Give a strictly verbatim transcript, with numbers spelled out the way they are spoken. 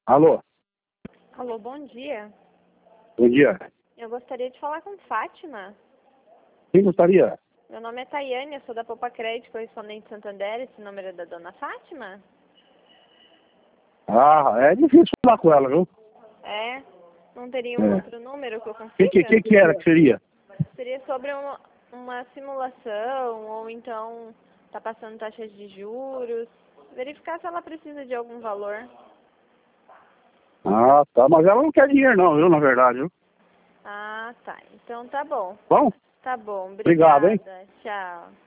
Alô, Alô, bom dia. bom dia. Eu gostaria de falar com Fátima. Quem gostaria? Meu nome é Tayane, eu sou da Popa Crédito, correspondente Santander. Esse número é da dona Fátima? Ah, é difícil falar com ela, viu? É? Não teria um É. outro número que eu O consiga? que, que, que era que seria? Seria sobre uma, uma simulação, ou então tá passando taxas de juros. Verificar se ela precisa de algum valor. Ah, tá, mas ela não quer dinheiro não, viu, na verdade, viu? Ah, tá. Então tá bom. Bom, Tá bom, obrigado, obrigada. hein? Tchau.